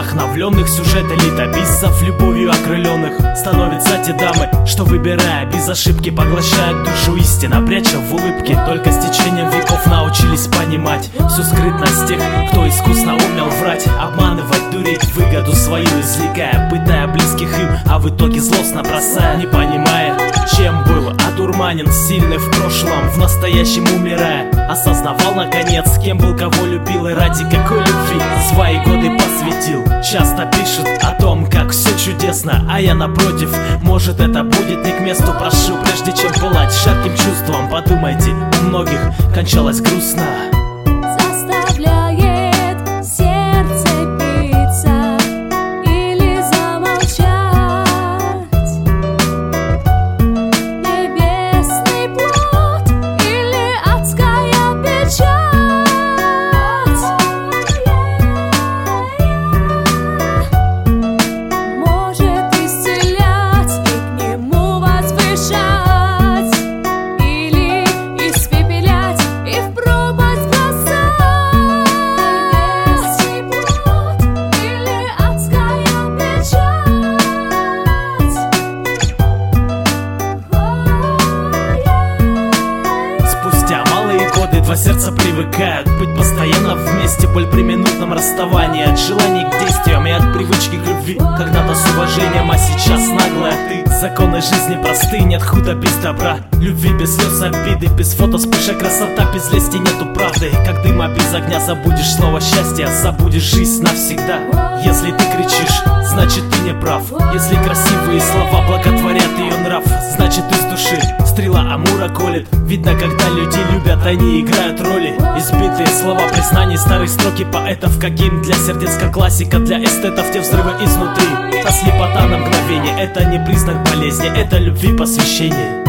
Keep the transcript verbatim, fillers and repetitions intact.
вдохновленных сюжета летописцев, любовью окрыленных становятся те дамы, что, выбирая без ошибки, поглощают душу истина, пряча в улыбке. Только с течением веков научились понимать всю скрытность тех, кто искусно умел врать, обманывать, дурить, выгоду свою извлекая, пытая близких им, а в итоге злостно бросая, не понимая, чем был одурманен, сильный в прошлом, в настоящем умирая. Осознавал наконец, кем был, кого любил и ради какой любви свои годы посвятил. Часто пишут о том, как все чудесно, а я напротив, может это будет не к месту. Прошу, прежде чем пылать жарким чувством, подумайте, у многих кончалось грустно. Заставляет сердце биться или замолчать. Небесный плод или адская печать. Может исцелять и к нему возвышать, или испепелять и в пропасть бросать. Небесный плод или адская печать. Спустя малые годы два сердца привыкают быть постоянно вместе. Боль при минутном расставании, от желаний к действиям и от привычки к любви. Когда-то с уважением, а сейчас наглая ты. Законы жизни просты, нет худа без добра, любви без слез, обиды, без фото, вспышек, красота, без лести нету правды. Как дыма без огня забудешь слово счастья, забудешь жизнь навсегда. Если ты кричишь, значит ты не прав. Если красивые слова благотворят ее нрав, значит из души стрела Амура колет. Видно, когда люди любят, они играют роли. Избитые слова признаний, старые строки поэтов, как гимн для сердец, как классика для эстетов. Те взрывы изнутри, та слепота на мгновение, это не признак болезни, это любви посвящение.